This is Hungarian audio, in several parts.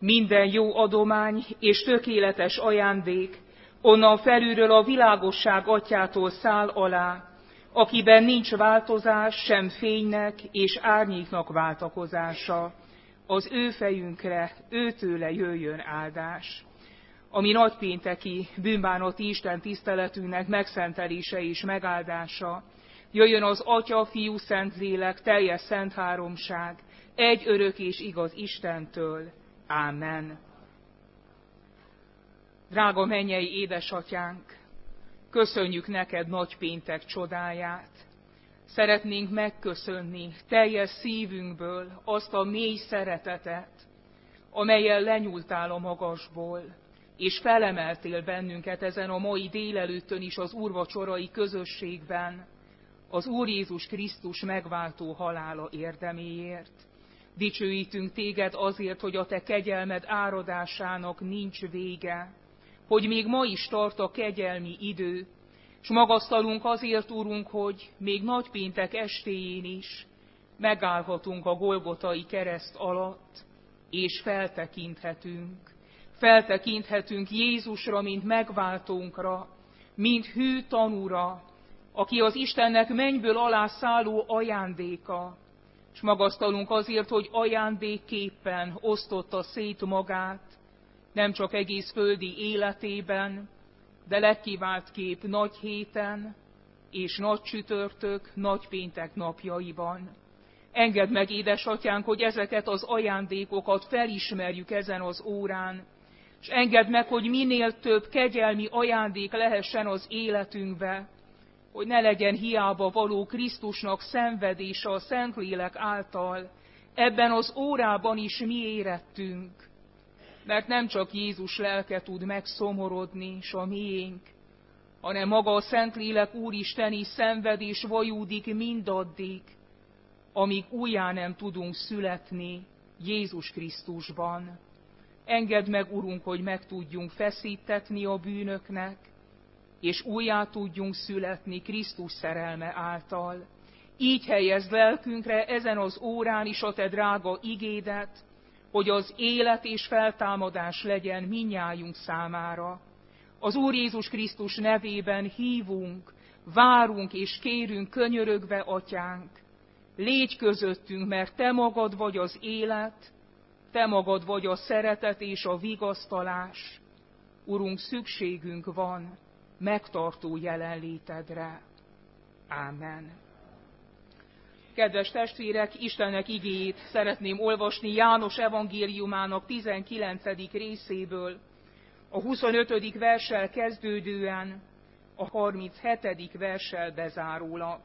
Minden jó adomány és tökéletes ajándék onnan felülről a világosság atyától száll alá, akiben nincs változás, sem fénynek és árnyéknak váltakozása. Az ő fejünkre, őtőle jöjjön áldás. A mi nagypénteki bűnbánati Isten tiszteletünknek megszentelése és megáldása, jöjjön az Atya, Fiú, Szentlélek, teljes szent háromság, egy örök és igaz Istentől. Ámen. Drága mennyei édesatyánk, köszönjük neked nagypéntek csodáját. Szeretnénk megköszönni teljes szívünkből azt a mély szeretetet, amellyel lenyúltál a magasból, és felemeltél bennünket ezen a mai délelőttön is az úrvacsorai közösségben, az Úr Jézus Krisztus megváltó halála érdeméért. Dicsőítünk téged azért, hogy a te kegyelmed áradásának nincs vége, hogy még ma is tart a kegyelmi idő, s magasztalunk azért, Urunk, hogy még nagypéntek estéjén is megállhatunk a Golgotai kereszt alatt, és feltekinthetünk Jézusra, mint megváltónkra, mint hű tanúra, aki az Istennek mennyből alá szálló ajándéka, s magasztalunk azért, hogy ajándékképpen osztotta szét magát, nem csak egész földi életében, de legkiváltképp nagy héten és nagy csütörtök, nagypéntek napjaiban. Engedd meg, édesatyánk, hogy ezeket az ajándékokat felismerjük ezen az órán, és engedd meg, hogy minél több kegyelmi ajándék lehessen az életünkbe, hogy ne legyen hiába való Krisztusnak szenvedése a Szentlélek által. Ebben az órában is mi érettünk, mert nem csak Jézus lelke tud megszomorodni, s a miénk, hanem maga a Szentlélek Úristen is szenved és vajúdik mindaddig, amíg újjá nem tudunk születni Jézus Krisztusban. Engedd meg, Urunk, hogy meg tudjunk feszítetni a bűnöknek, és újjá tudjunk születni Krisztus szerelme által. Így helyezd lelkünkre ezen az órán is a te drága igédet, hogy az élet és feltámadás legyen mindnyájunk számára. Az Úr Jézus Krisztus nevében hívunk, várunk és kérünk könyörögve, Atyánk, légy közöttünk, mert te magad vagy az élet, te magad vagy a szeretet és a vigasztalás. Urunk, szükségünk van megtartó jelenlétedre. Ámen. Kedves testvérek, Istennek igéjét szeretném olvasni János evangéliumának 19. részéből, a 25. verssel kezdődően, a 37. verssel bezárólag.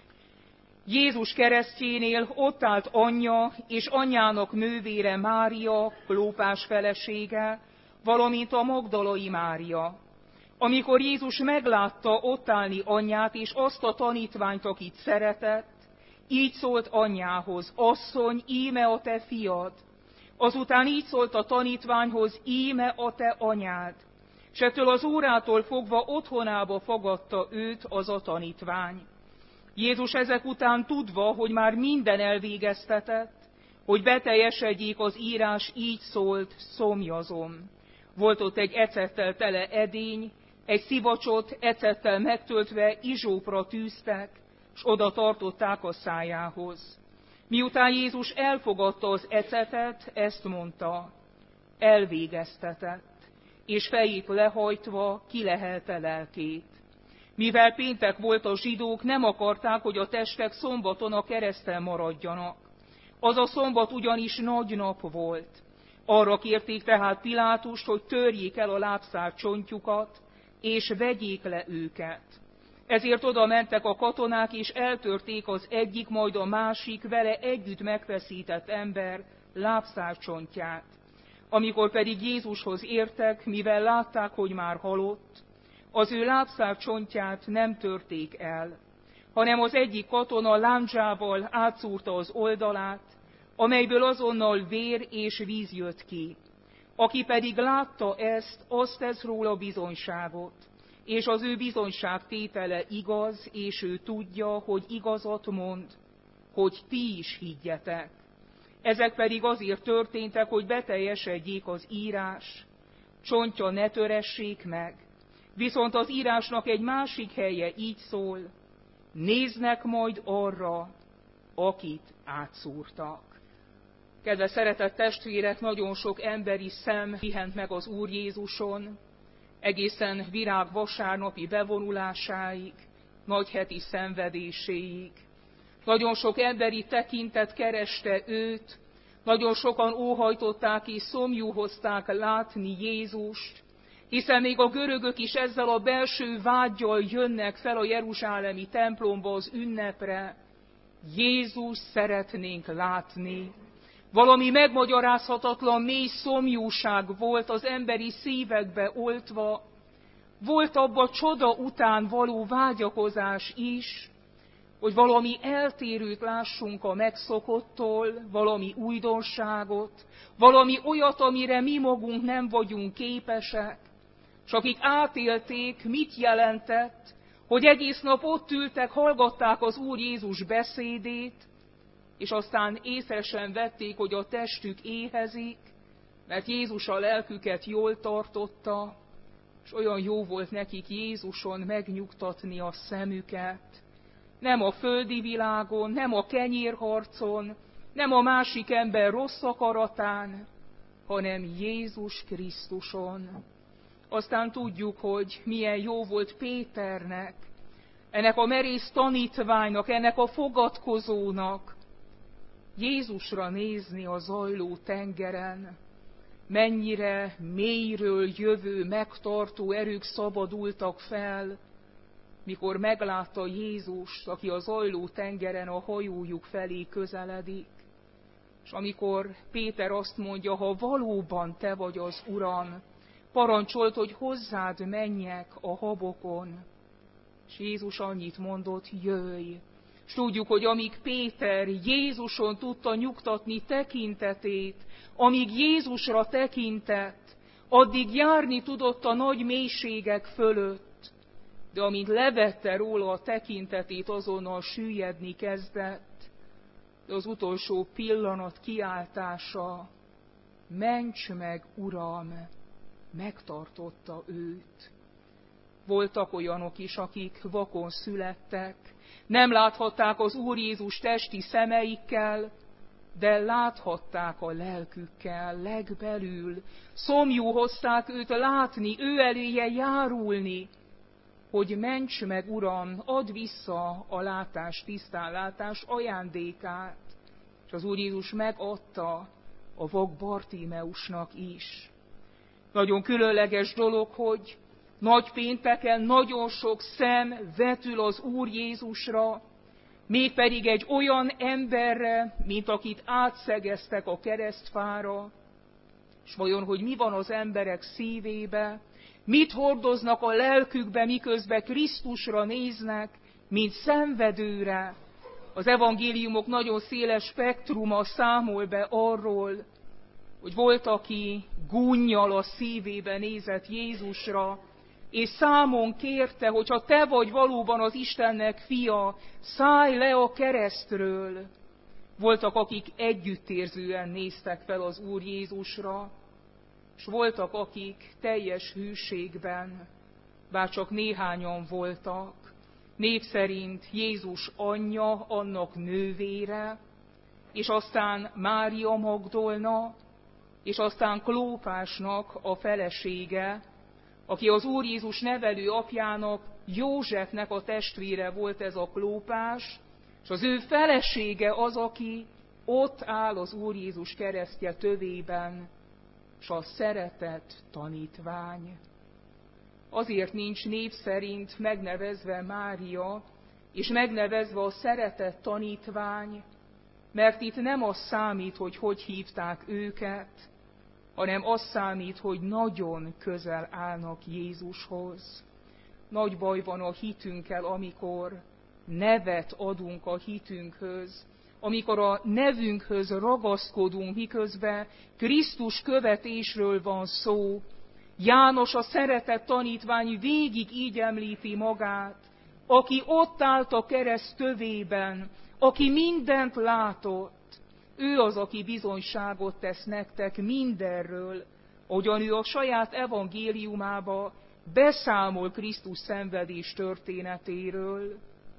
Jézus keresztjénél ott állt anyja és anyjának nővére Mária, Klópás felesége, valamint a magdalai Mária. Amikor Jézus meglátta ott állni anyját és azt a tanítványt, akit szeretett, így szólt anyjához: asszony, íme a te fiad. Azután így szólt a tanítványhoz: íme a te anyád. S ettől az órától fogva otthonába fogadta őt az a tanítvány. Jézus ezek után tudva, hogy már minden elvégeztetett, hogy beteljesedjék az írás, így szólt: szomjazom. Volt ott egy ecettel tele edény, egy szivacsot ecettel megtöltve izsópra tűztek, s oda tartották a szájához. Miután Jézus elfogadta az ecetet, ezt mondta: elvégeztetett, és fejét lehajtva kilehelte lelkét. Mivel péntek volt, a zsidók nem akarták, hogy a testek szombaton a kereszten maradjanak. Az a szombat ugyanis nagy nap volt. Arra kérték tehát Pilátust, hogy törjék el a lábszár csontjukat, és vegyék le őket. Ezért oda mentek a katonák, és eltörték az egyik, majd a másik vele együtt megfeszített ember lábszárcsontját. Amikor pedig Jézushoz értek, mivel látták, hogy már halott, az ő lábszárcsontját nem törték el, hanem az egyik katona lándzsával átszúrta az oldalát, amelyből azonnal vér és víz jött ki. Aki pedig látta ezt, azt tesz róla bizonyságot, és az ő bizonyságtétele igaz, és ő tudja, hogy igazat mond, hogy ti is higgyetek. Ezek pedig azért történtek, hogy beteljesedjék az írás. Csontja ne töressék meg. Viszont az írásnak egy másik helye így szól: néznek majd arra, akit átszúrtak. Kedves szeretett testvérek, nagyon sok emberi szem pihent meg az Úr Jézuson, egészen virágvasárnapi bevonulásáig, nagyheti szenvedéséig. Nagyon sok emberi tekintet kereste őt, nagyon sokan óhajtották és szomjúhozták látni Jézust, hiszen még a görögök is ezzel a belső vággyal jönnek fel a jeruzsálemi templomba az ünnepre. Jézus szeretnénk látni. Valami megmagyarázhatatlan mély szomjúság volt az emberi szívekbe oltva, volt abba csoda után való vágyakozás is, hogy valami eltérőt lássunk a megszokottól, valami újdonságot, valami olyat, amire mi magunk nem vagyunk képesek, és akik átélték, mit jelentett, hogy egész nap ott ültek, hallgatták az Úr Jézus beszédét, és aztán észre sem vették, hogy a testük éhezik, mert Jézus a lelküket jól tartotta, és olyan jó volt nekik Jézuson megnyugtatni a szemüket. Nem a földi világon, nem a kenyérharcon, nem a másik ember rossz akaratán, hanem Jézus Krisztuson. Aztán tudjuk, hogy milyen jó volt Péternek, ennek a merész tanítványnak, ennek a fogadkozónak Jézusra nézni a zajló tengeren. Mennyire mélyről jövő, megtartó erők szabadultak fel, mikor meglátta Jézust, aki a zajló tengeren a hajójuk felé közeledik. És amikor Péter azt mondja, ha valóban te vagy az Uram, parancsolt, hogy hozzád menjek a habokon. És Jézus annyit mondott, jöjj. És tudjuk, hogy amíg Péter Jézuson tudta nyugtatni tekintetét, amíg Jézusra tekintett, addig járni tudott a nagy mélységek fölött. De amint levette róla a tekintetét, azonnal süllyedni kezdett. De az utolsó pillanat kiáltása, ments meg, Uram, megtartotta őt. Voltak olyanok is, akik vakon születtek, nem láthatták az Úr Jézus testi szemeikkel, de láthatták a lelkükkel, legbelül. Szomjú hozták őt látni, ő eléje járulni, hogy ments meg, Uram, add vissza a látás, tisztánlátás ajándékát. És az Úr Jézus megadta a vak Bartimeusnak is. Nagyon különleges dolog, hogy nagypénteken nagyon sok szem vetül az Úr Jézusra, mégpedig egy olyan emberre, mint akit átszegeztek a keresztfára. És vajon, hogy mi van az emberek szívébe, mit hordoznak a lelkükbe, miközben Krisztusra néznek, mint szenvedőre. Az evangéliumok nagyon széles spektruma számol be arról, hogy volt, aki gúnnyal a szívébe nézett Jézusra, és számon kérte, hogy ha te vagy valóban az Istennek fia, szállj le a keresztről. Voltak, akik együttérzően néztek fel az Úr Jézusra, és voltak, akik teljes hűségben, bár csak néhányan voltak, név szerint Jézus anyja, annak nővére, és aztán Mária Magdolna, és aztán Klópásnak a felesége, aki az Úr Jézus nevelő apjának, Józsefnek a testvére volt ez a Klópás, és az ő felesége az, aki ott áll az Úr Jézus keresztje tövében, s a szeretett tanítvány. Azért nincs név szerint megnevezve Mária, és megnevezve a szeretett tanítvány, mert itt nem az számít, hogy hívták őket, hanem az számít, hogy nagyon közel állnak Jézushoz. Nagy baj van a hitünkkel, amikor nevet adunk a hitünkhöz, amikor a nevünkhöz ragaszkodunk, miközben Krisztus követésről van szó. János, a szeretett tanítvány végig így említi magát, aki ott állt a kereszt tövében, aki mindent látott. ő az, aki bizonyságot tesz nektek mindenről, ahogyan ő a saját evangéliumába beszámol Krisztus szenvedés történetéről.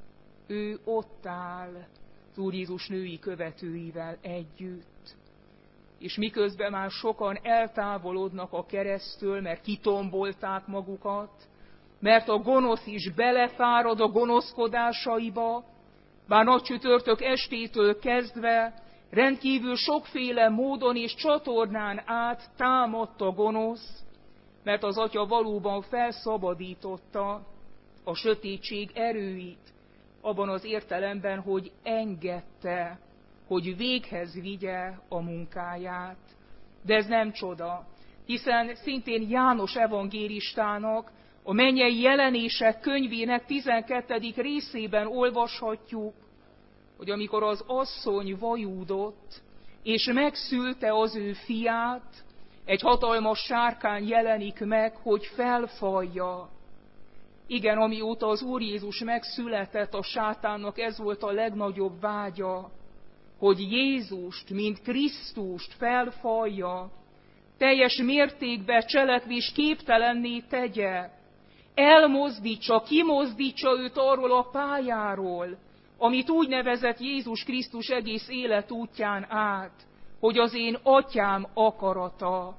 Ő ott áll az Úr Jézus női követőivel együtt. És miközben már sokan eltávolodnak a kereszttől, mert kitombolták magukat, mert a gonosz is belefárad a gonoszkodásaiba, bár nagycsütörtök estétől kezdve rendkívül sokféle módon és csatornán át támadt a gonosz, mert az Atya valóban felszabadította a sötétség erőit, abban az értelemben, hogy engedte, hogy véghez vigye a munkáját. De ez nem csoda, hiszen szintén János evangélistának a mennyei jelenések könyvének 12. részében olvashatjuk, hogy amikor az asszony vajúdott, és megszülte az ő fiát, egy hatalmas sárkány jelenik meg, hogy felfalja. Igen, amióta az Úr Jézus megszületett, a sátánnak ez volt a legnagyobb vágya, hogy Jézust, mint Krisztust felfalja, teljes mértékben cselekvés képtelenné tegye, elmozdítsa, kimozdítsa őt arról a pályáról, amit úgy nevezett Jézus Krisztus egész életútján át, hogy az én atyám akarata.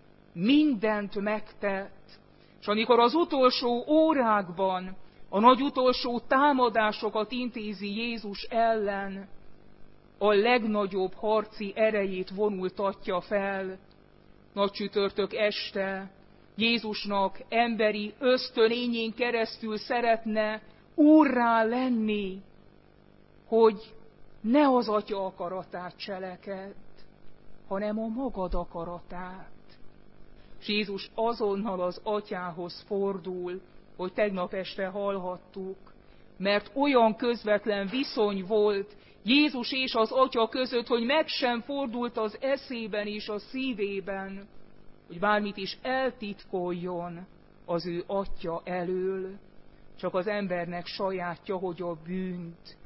Mindent megtett. És amikor az utolsó órákban a nagy utolsó támadásokat intézi Jézus ellen, a legnagyobb harci erejét vonultatja fel. Nagycsütörtök este Jézusnak emberi ösztönényén keresztül szeretne úrrá lenni, hogy ne az Atya akaratát cselekedd, hanem a magad akaratát. És Jézus azonnal az Atyához fordul, hogy tegnap este hallhattuk, mert olyan közvetlen viszony volt Jézus és az Atya között, hogy meg sem fordult az eszében és a szívében, hogy bármit is eltitkoljon az ő Atya elől. Csak az embernek sajátja, hogy a bűnt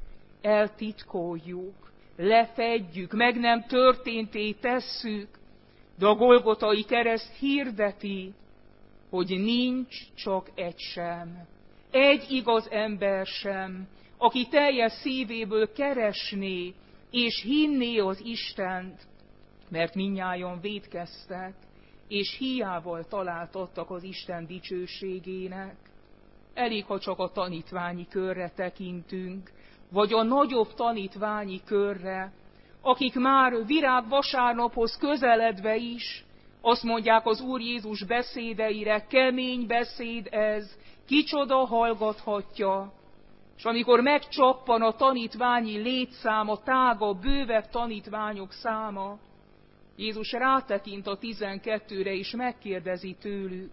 eltitkoljuk, lefedjük, meg nem történté tesszük, de a Golgotai kereszt hirdeti, hogy nincs csak egy sem, egy igaz ember sem, aki teljes szívéből keresné és hinné az Istent, mert mindnyájan vétkeztek, és hiával találtattak az Isten dicsőségének. Elég, ha csak a tanítványi körre tekintünk, vagy a nagyobb tanítványi körre, akik már virágvasárnaphoz közeledve is azt mondják az Úr Jézus beszédeire, kemény beszéd ez, kicsoda hallgathatja. És amikor megcsappan a tanítványi létszám, a tágabb, bővebb tanítványok száma, Jézus rátekint a 12-re és megkérdezi tőlük,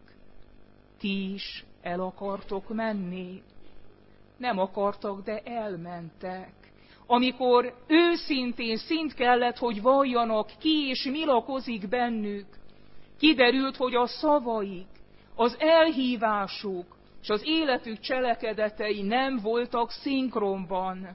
ti is el akartok menni? Nem akartak, de elmentek. Amikor őszintén szint kellett, hogy valljanak ki és mi lakozik bennük, kiderült, hogy a szavaik, az elhívásuk és az életük cselekedetei nem voltak szinkronban.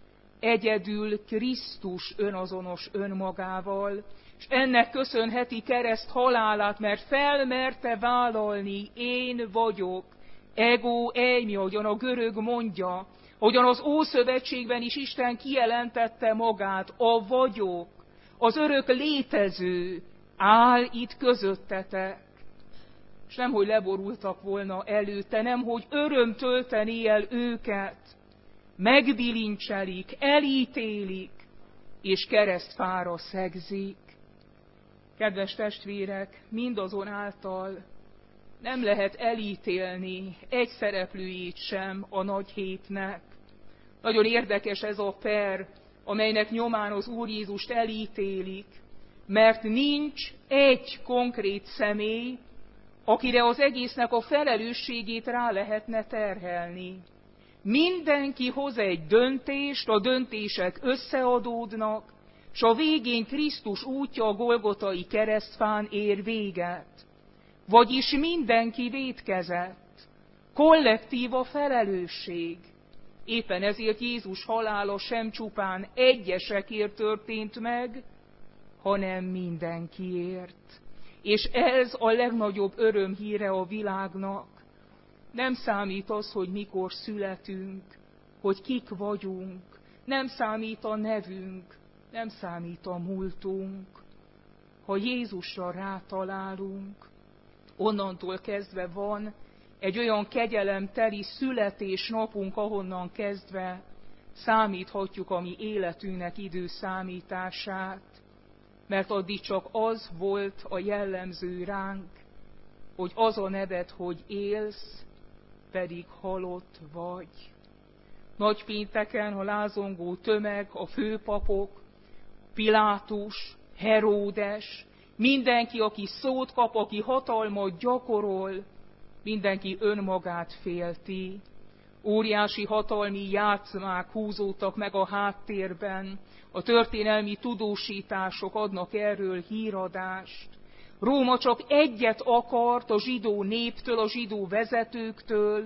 Egyedül Krisztus önazonos önmagával, és ennek köszönheti kereszt halálát, mert felmerte vállalni, én vagyok, ego eimi, ahogyan a görög mondja, ahogyan az Ószövetségben is Isten kijelentette magát, a vagyok, az örök létező, áll itt közöttetek. És nemhogy leborultak volna előtte, nemhogy öröm tölteni el őket, megbilincselik, elítélik, és keresztfára szegzik. Kedves testvérek, mindazonáltal nem lehet elítélni egy szereplőjét sem a nagy hétnek. Nagyon érdekes ez a per, amelynek nyomán az Úr Jézust elítélik, mert nincs egy konkrét személy, akire az egésznek a felelősségét rá lehetne terhelni. Mindenki hoz egy döntést, a döntések összeadódnak, s a végén Krisztus útja a Golgotai keresztfán ér véget. Vagyis mindenki vétkezett. Kollektív a felelősség. Éppen ezért Jézus halála sem csupán egyesekért történt meg, hanem mindenkiért. És ez a legnagyobb örömhíre a világnak. Nem számít az, hogy mikor születünk, hogy kik vagyunk, nem számít a nevünk, nem számít a múltunk. Ha Jézusra rátalálunk, onnantól kezdve van egy olyan kegyelemteli születésnapunk, ahonnan kezdve számíthatjuk a mi életünknek időszámítását, mert addig csak az volt a jellemző ránk, hogy az a neved, hogy élsz, pedig halott vagy. Nagypénteken a lázongó tömeg, a főpapok, Pilátus, Heródes, mindenki, aki szót kap, aki hatalmat gyakorol, mindenki önmagát félti. Óriási hatalmi játszmák húzódtak meg a háttérben, a történelmi tudósítások adnak erről híradást. Róma csak egyet akart a zsidó néptől, a zsidó vezetőktől,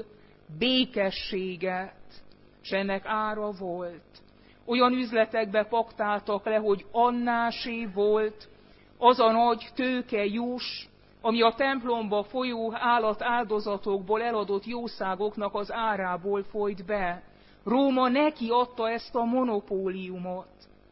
békességet, s ennek ára volt. Olyan üzletekbe paktáltak le, hogy annásé volt az a nagy tőkejuss, ami a templomba folyó állatáldozatokból eladott jószágoknak az árából folyt be. Róma neki adta ezt a monopóliumot.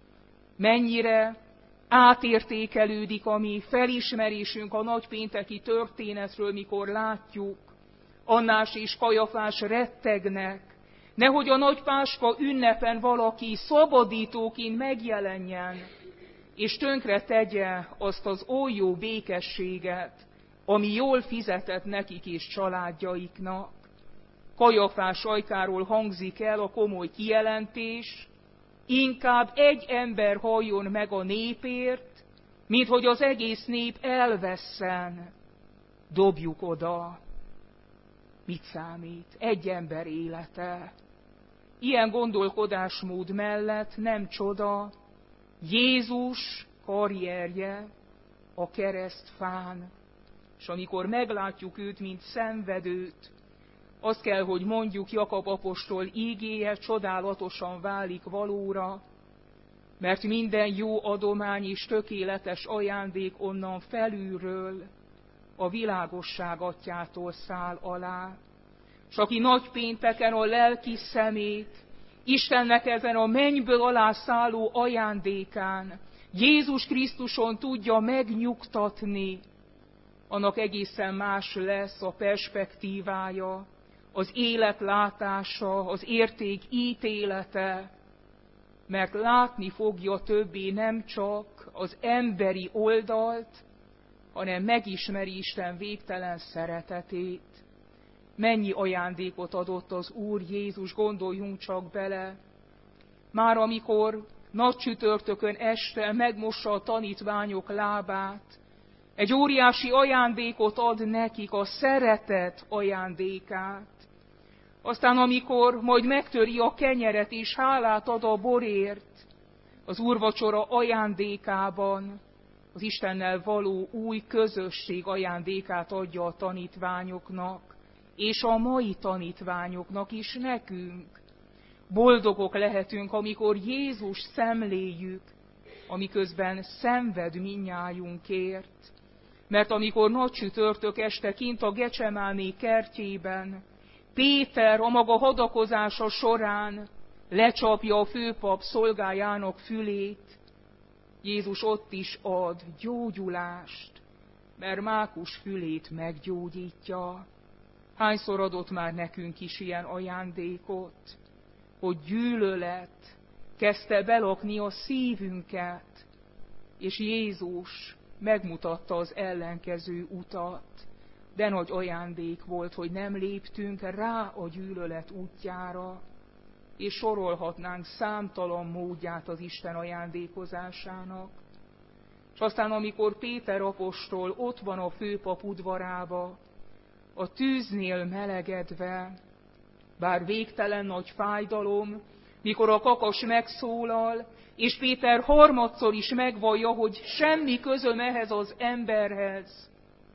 Mennyire átértékelődik a mi felismerésünk a nagypénteki történetről, mikor látjuk, Annás és Kajafás rettegnek, nehogy a nagypáska ünnepen valaki szabadítóként megjelenjen, és tönkre tegye azt az oly jó békességet, ami jól fizetett nekik és családjaiknak. Kajafás ajkáról hangzik el a komoly kijelentés, inkább egy ember halljon meg a népért, mint hogy az egész nép elvesszen. Dobjuk oda. Mit számít? Egy ember élete. Ilyen gondolkodásmód mellett nem csoda, Jézus karrierje a keresztfán, és amikor meglátjuk őt, mint szenvedőt, azt kell, hogy mondjuk, Jakab apostol ígéje csodálatosan válik valóra, mert minden jó adomány és tökéletes ajándék onnan felülről, a világosság atyától száll alá. S aki nagypénteken a lelki szemét Istennek ezen a mennyből alá szálló ajándékán, Jézus Krisztuson tudja megnyugtatni, annak egészen más lesz a perspektívája, az életlátása, az érték ítélete, mert látni fogja többé nem csak az emberi oldalt, hanem megismeri Isten végtelen szeretetét. Mennyi ajándékot adott az Úr Jézus, gondoljunk csak bele. Már amikor nagy csütörtökön este megmossa a tanítványok lábát, egy óriási ajándékot ad nekik, a szeretet ajándékát. Aztán amikor majd megtöri a kenyeret és hálát ad a borért, az úrvacsora ajándékában az Istennel való új közösség ajándékát adja a tanítványoknak, és a mai tanítványoknak is, nekünk. Boldogok lehetünk, amikor Jézus szemléljük, amiközben szenved mindnyájunkért. Mert amikor nagy csütörtök este kint a Gecsemáné kertjében Péter a maga hadakozása során lecsapja a főpap szolgájának fülét, Jézus ott is ad gyógyulást, mert mákus fülét meggyógyítja. Hányszor adott már nekünk is ilyen ajándékot, hogy gyűlölet kezdte belakni a szívünket, és Jézus megmutatta az ellenkező utat, de nagy ajándék volt, hogy nem léptünk rá a gyűlölet útjára, és sorolhatnánk számtalan módját az Isten ajándékozásának. És aztán, amikor Péter apostol ott van a főpap udvarába, a tűznél melegedve, bár végtelen nagy fájdalom, mikor a kakas megszólal, és Péter harmadszor is megvallja, hogy semmi közöm ehhez az emberhez.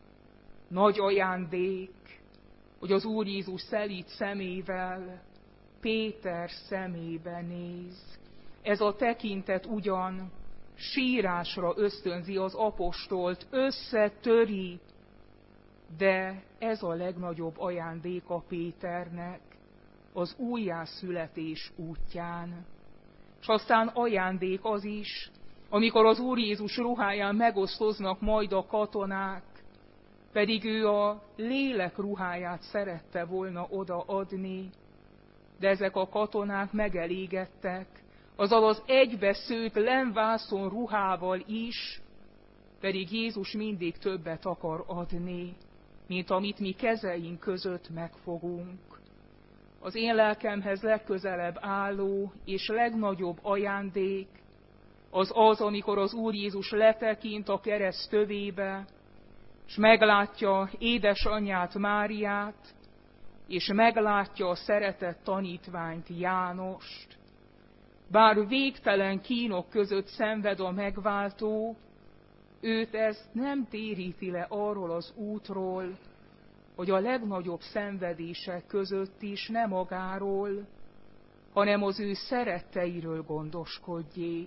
Nagy ajándék, hogy az Úr Jézus szelíd szemével Péter szemébe néz. Ez a tekintet ugyan sírásra ösztönzi az apostolt, összetöri, de ez a legnagyobb ajándéka Péternek az újjászületés útján. És aztán ajándék az is, amikor az Úr Jézus ruháján megosztoznak majd a katonák, pedig ő a lélek ruháját szerette volna odaadni, de ezek a katonák megelégedtek, azzal az egybeszőtt lemvászon ruhával is, pedig Jézus mindig többet akar adni, mint amit mi kezeink között megfogunk. Az én lelkemhez legközelebb álló és legnagyobb ajándék az az, amikor az Úr Jézus letekint a kereszt tövébe, és meglátja édesanyját Máriát, és meglátja a szeretett tanítványt Jánost. Bár végtelen kínok között szenved a megváltó, őt ez nem téríti le arról az útról, hogy a legnagyobb szenvedések között is nem magáról, hanem az ő szeretteiről gondoskodjék.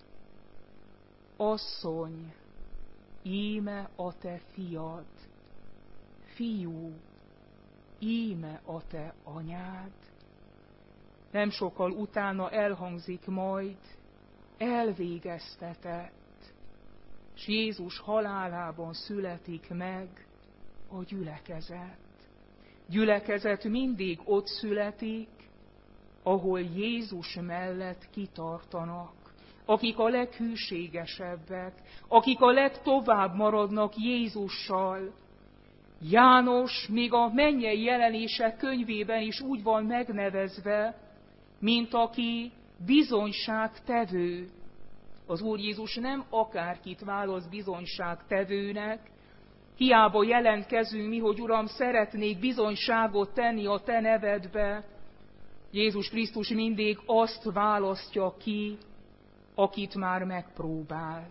Asszony, íme a te fiad, fiú, íme a te anyád. Nem sokkal utána elhangzik majd, elvégeztetett, s Jézus halálában születik meg a gyülekezet. Gyülekezet mindig ott születik, ahol Jézus mellett kitartanak, akik a leghűségesebbek, akik a legtovább maradnak Jézussal. János még a mennyei jelenések könyvében is úgy van megnevezve, mint aki bizonyságtevő. Az Úr Jézus nem akárkit választ bizonyságtevőnek, hiába jelentkezünk mi, hogy Uram, szeretnék bizonyságot tenni a te nevedbe. Jézus Krisztus mindig azt választja ki, akit már megpróbált.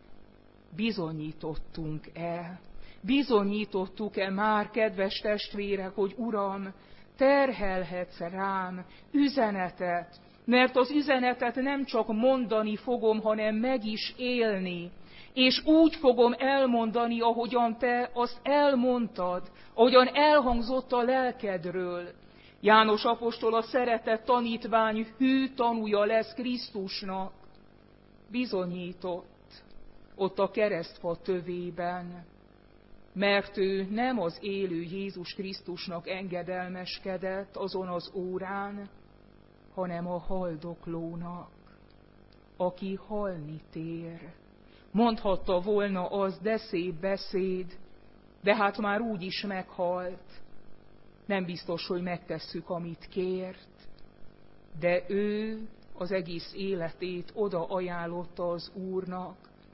Bizonyítottunk-e? Bizonyítottuk-e már, kedves testvérek, hogy Uram, terhelhetsz rám üzenetet, mert az üzenetet nem csak mondani fogom, hanem meg is élni, és úgy fogom elmondani, ahogyan te azt elmondtad, ahogyan elhangzott a lelkedről. János apostol, a szeretett tanítvány hű tanúja lesz Krisztusnak. Bizonyított ott a keresztfa tövében, mert ő nem az élő Jézus Krisztusnak engedelmeskedett azon az órán, hanem a haldoklónak, aki halni tér. Mondhatta volna az, de szép beszéd, de hát már úgy is meghalt. Nem biztos, hogy megtesszük, amit kért, de ő az egész életét oda ajánlotta az Úrnak,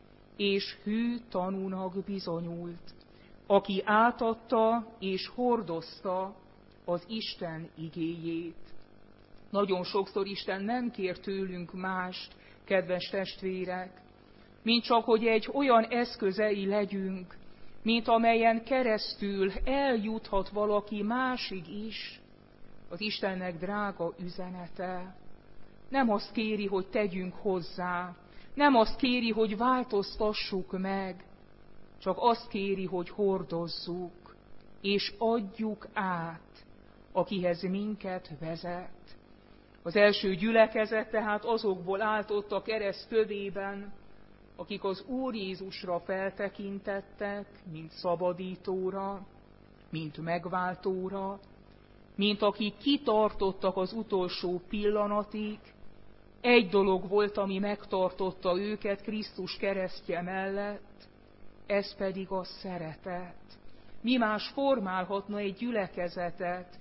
és hű tanúnak bizonyult, aki átadta és hordozta az Isten igéjét. Nagyon sokszor Isten nem kér tőlünk mást, kedves testvérek, mint csak, hogy egy olyan eszközei legyünk, mint amelyen keresztül eljuthat valaki másig is az Istennek drága üzenete. Nem azt kéri, hogy tegyünk hozzá, nem azt kéri, hogy változtassuk meg, csak azt kéri, hogy hordozzuk, és adjuk át, akihez minket vezet. Az első gyülekezet tehát azokból állt ott a kereszt tövében, akik az Úr Jézusra feltekintettek, mint szabadítóra, mint megváltóra, mint akik kitartottak az utolsó pillanatig. Egy dolog volt, ami megtartotta őket Krisztus keresztje mellett, ez pedig a szeretet. Mi más formálhatna egy gyülekezetet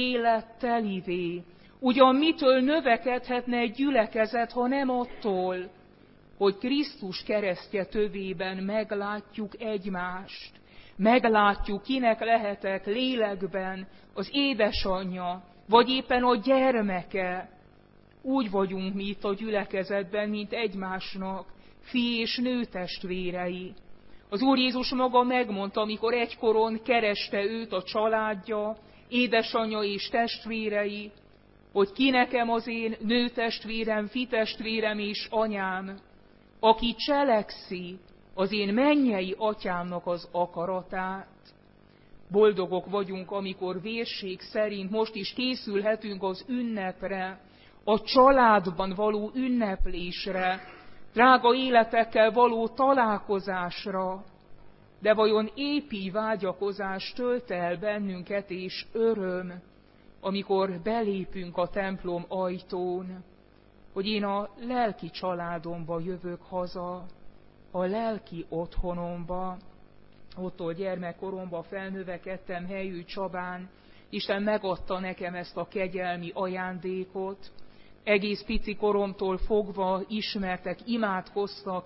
élettelivé? Ugyan mitől növekedhetne egy gyülekezet, ha nem attól, hogy Krisztus keresztje tövében meglátjuk egymást, meglátjuk, kinek lehetek lélekben az édesanyja, vagy éppen a gyermeke. Úgy vagyunk mi itt a gyülekezetben, mint egymásnak fi- és nőtestvérei. Az Úr Jézus maga megmondta, amikor egykoron kereste őt a családja, édesanyja és testvérei, hogy ki nekem az én nőtestvérem, fitestvérem és anyám, aki cselekszi az én mennyei atyámnak az akaratát. Boldogok vagyunk, amikor vérség szerint most is készülhetünk az ünnepre, a családban való ünneplésre, drága életekkel való találkozásra, de vajon épp így vágyakozás tölt el bennünket és öröm, amikor belépünk a templom ajtón, hogy én a lelki családomba jövök haza, a lelki otthonomba. Ottól gyermekkoromban felnövekedtem Helyő Csabán, Isten megadta nekem ezt a kegyelmi ajándékot. Egész pici koromtól fogva ismertek, imádkoztak,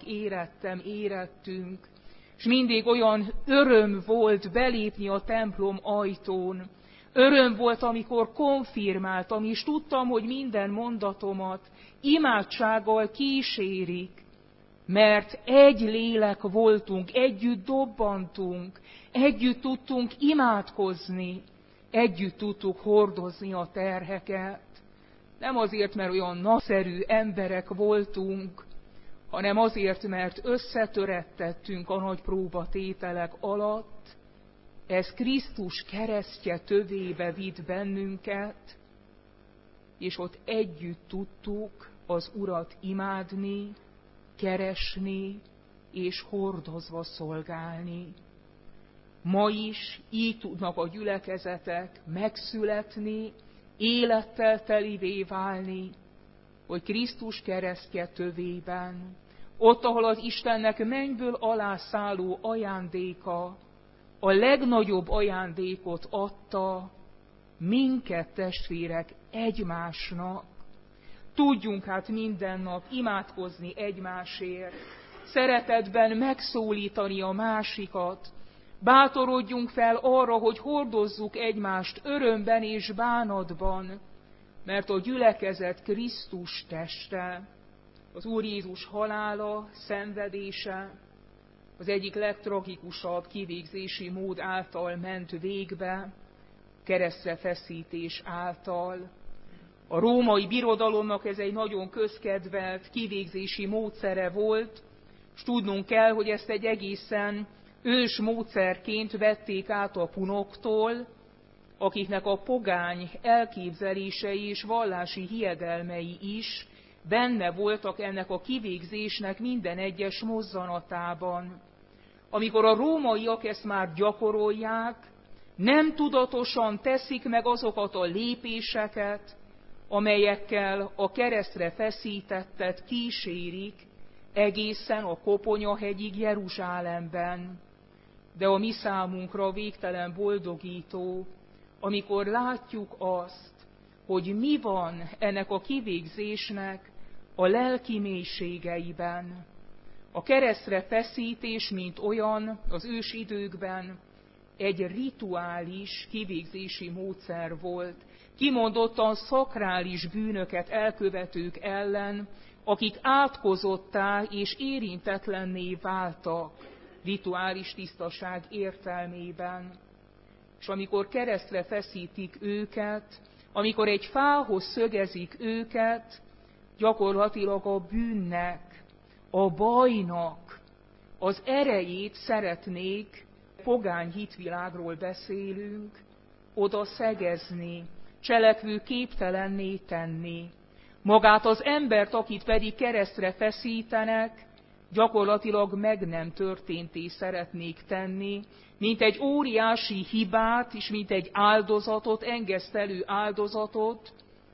érettünk, és mindig olyan öröm volt belépni a templom ajtón. Öröm volt, amikor konfirmáltam, és tudtam, hogy minden mondatomat imádsággal kísérik, mert egy lélek voltunk, együtt dobbantunk, együtt tudtunk imádkozni, együtt tudtuk hordozni a terheket. Nem azért, mert olyan nagyszerű emberek voltunk, hanem azért, mert összetörettettünk a nagy próbatételek alatt. Ez Krisztus keresztje tövébe vitt bennünket, és ott együtt tudtuk az Urat imádni, keresni és hordozva szolgálni. Ma is így tudnak a gyülekezetek megszületni, élettel telivé válni, hogy Krisztus keresztje tövében, ott, ahol az Istennek mennyből alá szálló ajándéka, a legnagyobb ajándékot adta, minket, testvérek, egymásnak. Tudjunk hát minden nap imádkozni egymásért, szeretetben megszólítani a másikat, bátorodjunk fel arra, hogy hordozzuk egymást örömben és bánatban, mert a gyülekezet Krisztus teste, az Úr Jézus halála, szenvedése, az egyik legtragikusabb kivégzési mód által ment végbe, keresztre feszítés által. A római birodalomnak ez egy nagyon közkedvelt kivégzési módszere volt, és tudnunk kell, hogy ezt egy egészen ős módszerként vették át a punoktól, akiknek a pogány elképzelései és vallási hiedelmei is benne voltak ennek a kivégzésnek minden egyes mozzanatában. Amikor a rómaiak ezt már gyakorolják, nem tudatosan teszik meg azokat a lépéseket, amelyekkel a keresztre feszítettet kísérik egészen a Koponyahegyig Jeruzsálemben. De a mi számunkra végtelen boldogító, amikor látjuk azt, hogy mi van ennek a kivégzésnek a lelki mélységeiben. A keresztre feszítés, mint olyan az ős időkben, egy rituális kivégzési módszer volt, kimondottan szakrális bűnöket elkövetők ellen, akik átkozottá és érintetlenné váltak rituális tisztaság értelmében. És amikor keresztre feszítik őket, amikor egy fához szögezik őket, gyakorlatilag a bűnnek, a bajnak az erejét szeretnék, pogány hitvilágról beszélünk, oda szegezni, cselekvő képtelenné tenni. Magát az embert, akit pedig keresztre feszítenek, gyakorlatilag meg nem történté szeretnék tenni, mint egy óriási hibát, és mint egy áldozatot, engesztelő áldozatot,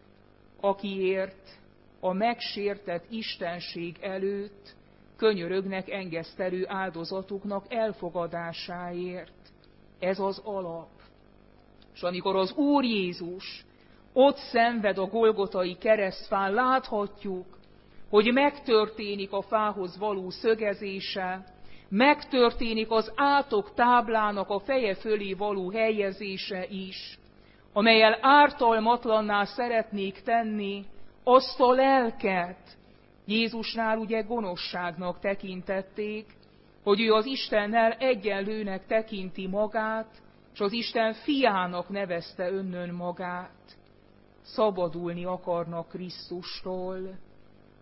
akiért a megsértett istenség előtt könyörögnek engesztelő áldozatuknak elfogadásáért. Ez az alap. És amikor az Úr Jézus ott szenved a Golgotai keresztfán, láthatjuk, hogy megtörténik a fához való szögezése, megtörténik az átok táblának a feje fölé való helyezése is, amellyel ártalmatlanná szeretnék tenni azt a lelket. Jézusnál ugye gonoszságnak tekintették, hogy ő az Istennel egyenlőnek tekinti magát, és az Isten fiának nevezte önnön magát. Szabadulni akarnak Krisztustól.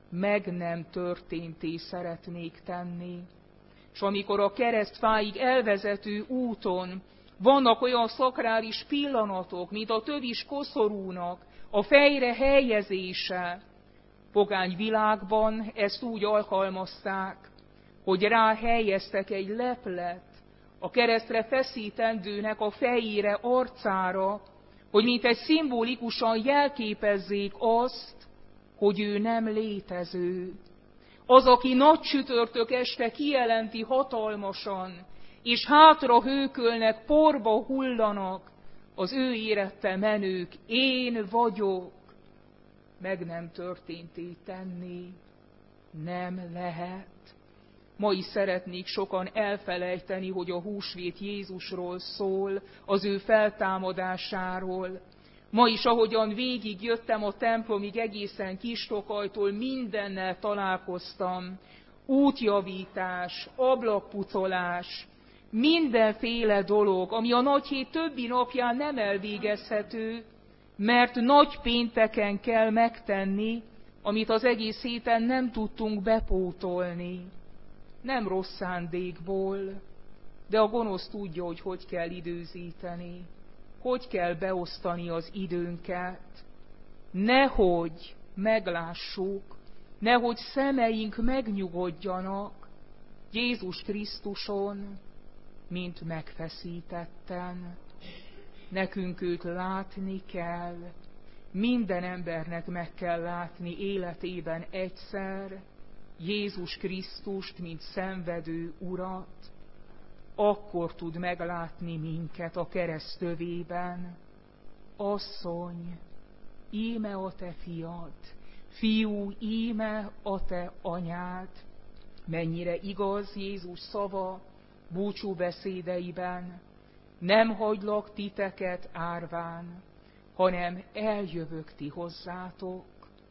meg nem történté szeretnék tenni. És amikor a keresztfáig elvezető úton vannak olyan szakrális pillanatok, mint a tövis koszorúnak a fejre helyezése, pogány világban ezt úgy alkalmazták, hogy rá helyeztek egy leplet a keresztre feszítendőnek a fejére, arcára, hogy mintegy szimbolikusan jelképezzék azt, hogy ő nem létező. Az, aki nagy csütörtök este kijelenti hatalmasan, és hátra hőkölnek, porba hullanak az ő érette menők, én vagyok, meg nem történté tenni nem lehet. Ma is szeretnék sokan elfelejteni, hogy a húsvét Jézusról szól, az ő feltámadásáról. Ma is, ahogyan végigjöttem a templomig egészen Kistokajtól, mindennel találkoztam. Útjavítás, ablakpucolás, mindenféle dolog, ami a nagyhét többi napján nem elvégezhető, mert nagy pénteken kell megtenni, amit az egész héten nem tudtunk bepótolni. Nem rossz szándékból, de a gonosz tudja, hogy kell időzíteni, hogy kell beosztani az időnket. Nehogy meglássuk, nehogy szemeink megnyugodjanak Jézus Krisztuson, mint megfeszítetten. Nekünk őt látni kell, minden embernek meg kell látni életében egyszer Jézus Krisztust, mint szenvedő Urat. Akkor tud meglátni minket a kereszt tövében. Asszony, íme a te fiad, fiú, íme a te anyád. Mennyire igaz Jézus szava búcsúbeszédeiben: nem hagylak titeket árván, hanem eljövök ti hozzátok.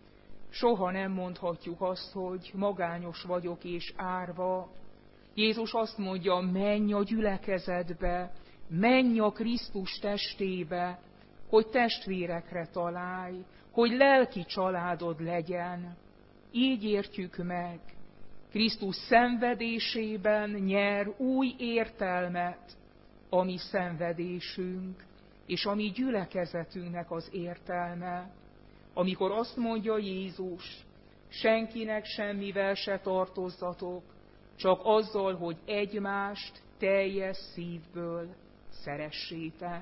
Soha nem mondhatjuk azt, hogy magányos vagyok és árva. Jézus azt mondja, menj a gyülekezetbe, menj a Krisztus testébe, hogy testvérekre találj, hogy lelki családod legyen. Így értjük meg. Krisztus szenvedésében nyer új értelmet a mi szenvedésünk, és a mi gyülekezetünknek az értelme. Amikor azt mondja Jézus, senkinek semmivel se tartozzatok, csak azzal, hogy egymást teljes szívből szeressétek.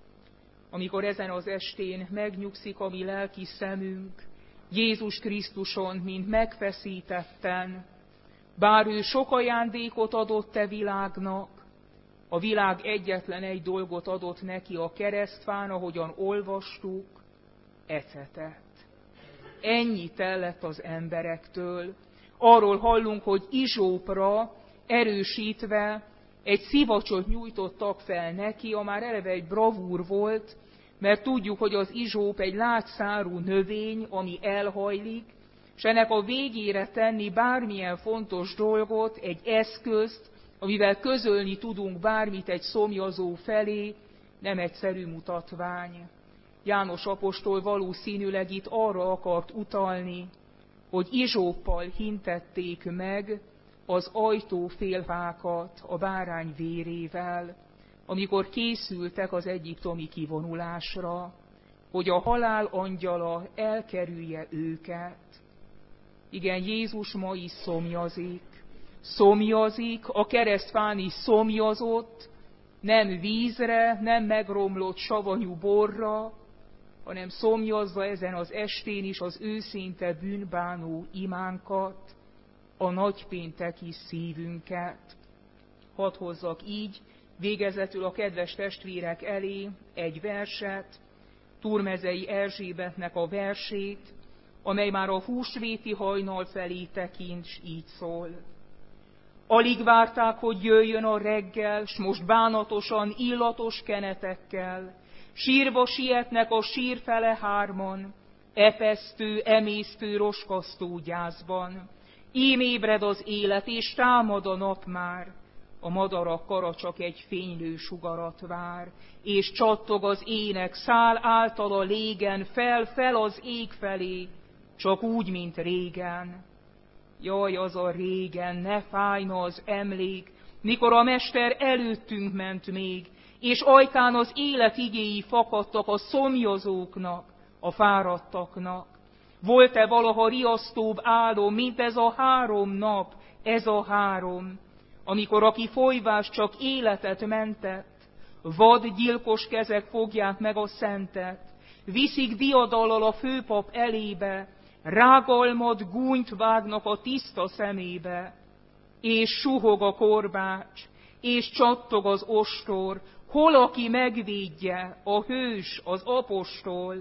Amikor ezen az estén megnyugszik a mi lelki szemünk Jézus Krisztuson, mint megfeszítetten, bár ő sok ajándékot adott te világnak, a világ egyetlen egy dolgot adott neki a keresztfán, ahogyan olvastuk, ecetet. Ennyit ellett az emberektől. Arról hallunk, hogy izsópra erősítve egy szivacsot nyújtottak fel neki, a már eleve egy bravúr volt, mert tudjuk, hogy az izsóp egy látszárú növény, ami elhajlik, és ennek a végére tenni bármilyen fontos dolgot, egy eszközt, amivel közölni tudunk bármit egy szomjazó felé, nem egyszerű mutatvány. János apostol valószínűleg itt arra akart utalni, hogy izsóppal hintették meg az ajtófélfákat a bárány vérével, amikor készültek az egyiptomi kivonulásra, hogy a halál angyala elkerülje őket. Igen, Jézus ma is szomjazik. Szomjazik, a keresztfán is szomjazott, nem vízre, nem megromlott savanyú borra, hanem szomjazza ezen az estén is az őszinte bűnbánó imánkat, a nagypénteki szívünket. Hadd hozzak így végezetül a kedves testvérek elé egy verset, Turmezei Erzsébetnek a versét, amely már a húsvéti hajnal felé tekint, s így szól. Alig várták, hogy jöjjön a reggel, s most bánatosan, illatos kenetekkel, sírva sietnek a sírfele hárman, epesztő, emésztő, roskasztó gyászban. Ím ébred az élet, és támad a nap már, a madarak kara csak egy fénylő sugarat vár, és csattog az ének, szál által a légen, fel az ég felé, csak úgy, mint régen. Jaj, az a régen, ne fájna az emlék, mikor a Mester előttünk ment még, és ajkán az élet igéi fakadtak a szomjazóknak, a fáradtaknak. Volt-e valaha riasztóbb álom, mint ez a 3 nap, ez a 3, amikor aki folyvás csak életet mentett, vad gyilkos kezek fogják meg a szentet, viszik diadallal a főpap elébe, rágalmat, gúnyt vágnak a tiszta szemébe, és suhog a korbács, és csattog az ostor, hol aki megvédje, a hős, az apostol,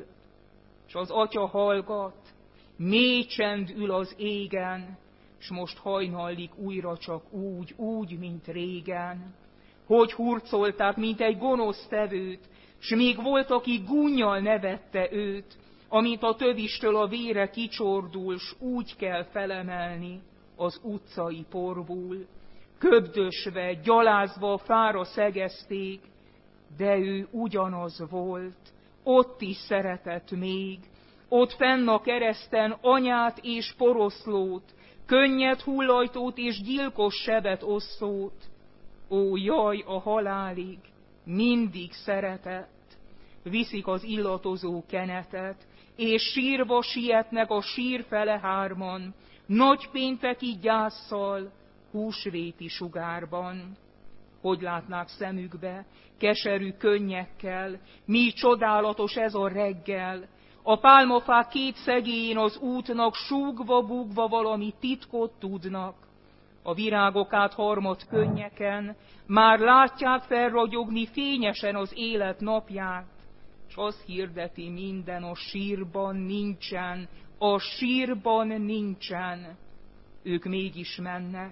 s az atya hallgat, mély csend ül az égen, s most hajnallik újra csak úgy, mint régen. Hogy hurcolták, mint egy gonosz tevőt, s még volt, aki gúnnyal nevette őt, amint a tövistől a vére kicsordul, s úgy kell felemelni az utcai porból. Köbdösve, gyalázva a fára szegezték, de ő ugyanaz volt, ott is szeretett még, ott fenn a kereszten anyát és poroszlót, könnyed hullajtót és gyilkos sebet osszót. Ó, jaj, a halálig mindig szeretett, viszik az illatozó kenetet, és sírva sietnek a sír fele 3, nagypénteki gyásszal, húsvéti sugárban. Hogy látnák szemükbe, keserű könnyekkel, mi csodálatos ez a reggel, a pálmafák 2 szegélyén az útnak súgva-búgva valami titkot tudnak. A virágok át harmad könnyeken már látják felragyogni fényesen az élet napját, s azt hirdeti minden, a sírban nincsen, a sírban nincsen. Ők mégis mennek,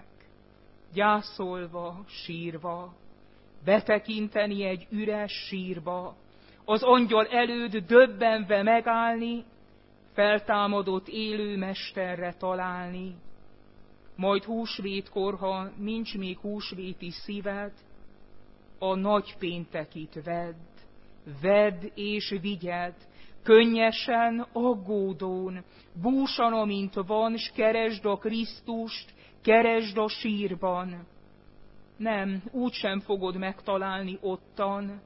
gyászolva, sírva, betekinteni egy üres sírba, az angyal előtt döbbenve megállni, feltámadott élő mesterre találni. Majd húsvétkor, ha nincs még húsvéti szíved, a nagypéntekit vedd és vigyed, könnyesen, aggódón, búsan, amint van, s keresd a Krisztust, keresd a sírban. Nem, úgysem fogod megtalálni ottan,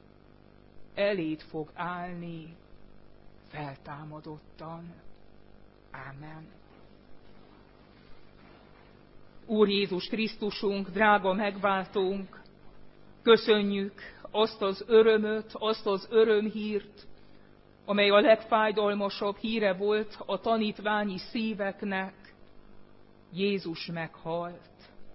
eléd fog állni feltámadottan. Ámen. Úr Jézus Krisztusunk, drága megváltónk, köszönjük azt az örömöt, azt az örömhírt, amely a legfájdalmasabb híre volt a tanítványi szíveknek. Jézus meghalt,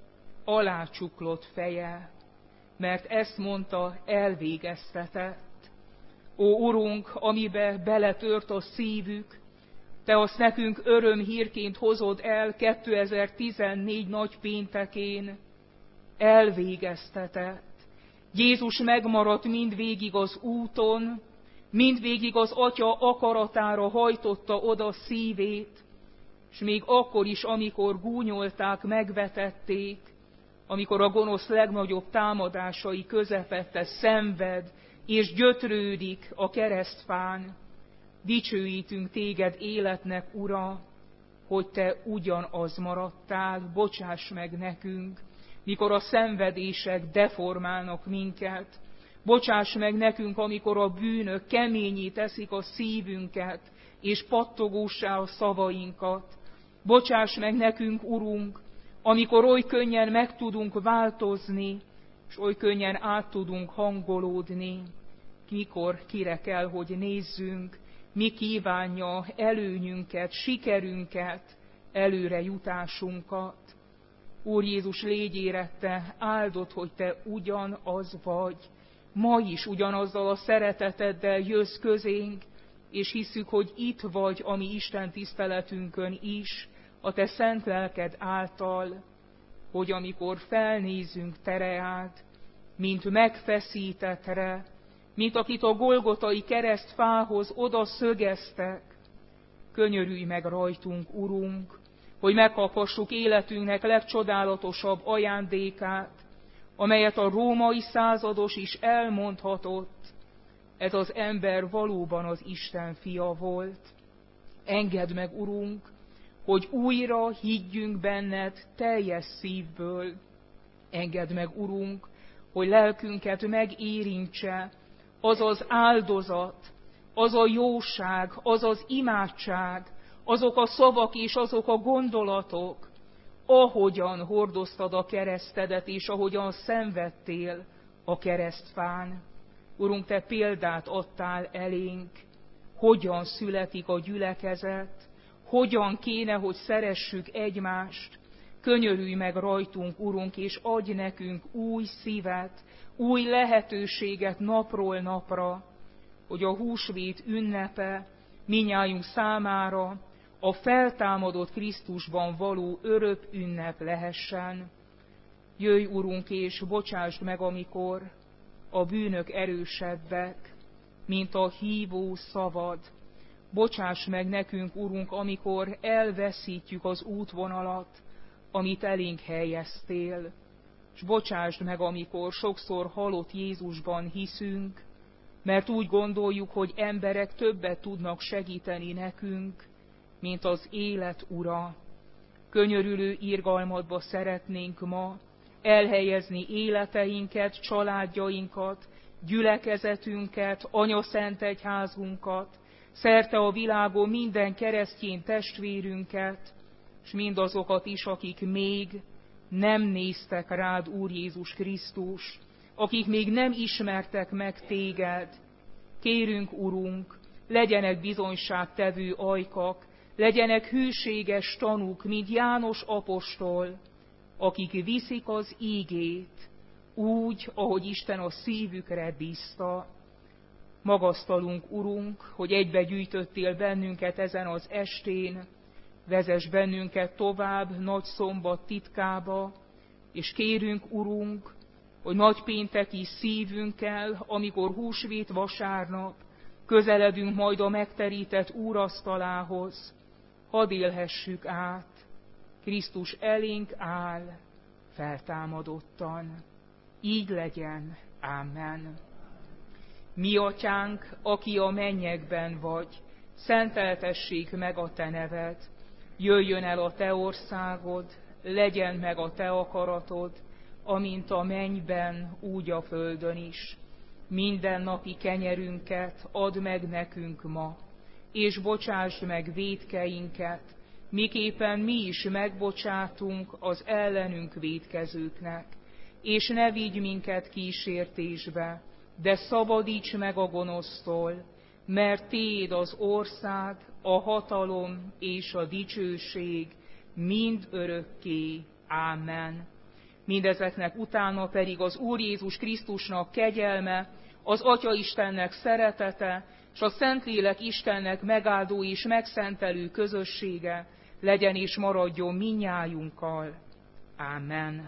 alácsuklott feje, mert ezt mondta, elvégeztetett. Ó, Urunk, amibe beletört a szívük, Te azt nekünk örömhírként hozod el 2014 nagypéntekén, elvégeztetett. Jézus megmaradt mindvégig az úton, mindvégig az Atya akaratára hajtotta oda szívét, és még akkor is, amikor gúnyolták, megvetették, amikor a gonosz legnagyobb támadásai közepette szenved és gyötrődik a keresztfán, dicsőítünk Téged életnek, Ura, hogy Te ugyanaz maradtál, bocsáss meg nekünk, mikor a szenvedések deformálnak minket, bocsáss meg nekünk, amikor a bűnök keményé teszik a szívünket, és pattogóssá a szavainkat. Bocsáss meg nekünk, Urunk, amikor oly könnyen meg tudunk változni, és oly könnyen át tudunk hangolódni, mikor kire kell, hogy nézzünk, mi kívánja előnyünket, sikerünket, előre jutásunkat. Úr Jézus, légy érette, áldott, hogy Te ugyanaz vagy. Ma is ugyanazzal a szereteteddel jössz közénk, és hisszük, hogy itt vagy a mi Isten tiszteletünkön is, a Te szent lelked által, hogy amikor felnézünk tereád, mint megfeszítettre, mint akit a golgotai keresztfához oda szögeztek, könyörülj meg rajtunk, Urunk, hogy megkaphassuk életünknek legcsodálatosabb ajándékát, amelyet a római százados is elmondhatott, ez az ember valóban az Isten fia volt. Engedd meg, Urunk, hogy újra higgyünk benned teljes szívből. Engedd meg, Urunk, hogy lelkünket megérintse az az áldozat, az a jóság, az az imádság, azok a szavak és azok a gondolatok, ahogyan hordoztad a keresztedet, és ahogyan szenvedtél a keresztfán. Urunk, te példát adtál elénk, hogyan születik a gyülekezet, hogyan kéne, hogy szeressük egymást. Könyörülj meg rajtunk, Urunk, és adj nekünk új szívet, új lehetőséget napról napra, hogy a húsvét ünnepe mindnyájunk számára a feltámadott Krisztusban való örök ünnep lehessen. Jöjj, Urunk, és bocsásd meg, amikor a bűnök erősebbek, mint a hívó szavad. Bocsáss meg nekünk, Urunk, amikor elveszítjük az útvonalat, amit elénk helyeztél, és bocsásd meg, amikor sokszor halott Jézusban hiszünk, mert úgy gondoljuk, hogy emberek többet tudnak segíteni nekünk, mint az élet Ura. Könyörülő irgalmadba szeretnénk ma elhelyezni életeinket, családjainkat, gyülekezetünket, anyaszent egyházunkat, szerte a világon minden keresztény testvérünket, és mindazokat is, akik még nem néztek rád, Úr Jézus Krisztus, akik még nem ismertek meg téged. Kérünk, Urunk, legyenek bizonyságtevő ajkak, legyenek hűséges tanúk, mint János apostol, akik viszik az ígét úgy, ahogy Isten a szívükre bízta. Magasztalunk, Urunk, hogy egybegyűjtöttél bennünket ezen az estén, vezess bennünket tovább Nagyszombat titkába, és kérünk, Urunk, hogy nagypénteki szívünkkel, amikor húsvét vasárnap közeledünk majd a megterített úrasztalához, hadd élhessük át, Krisztus elénk áll feltámadottan. Így legyen. Amen. Mi atyánk, aki a mennyekben vagy, szenteltessék meg a te neved, jöjjön el a te országod, legyen meg a te akaratod, amint a mennyben, úgy a földön is. Mindennapi kenyerünket add meg nekünk ma, és bocsásd meg vétkeinket, miképpen mi is megbocsátunk az ellenünk vétkezőknek. És ne vigy minket kísértésbe, de szabadíts meg a gonosztól, mert tiéd az ország, a hatalom és a dicsőség mind örökké. Ámen. Mindezeknek utána pedig az Úr Jézus Krisztusnak kegyelme, az Atya Istennek szeretete, és a Szentlélek Istennek megáldó és megszentelő közössége legyen és maradjon mindnyájunkkal. Ámen.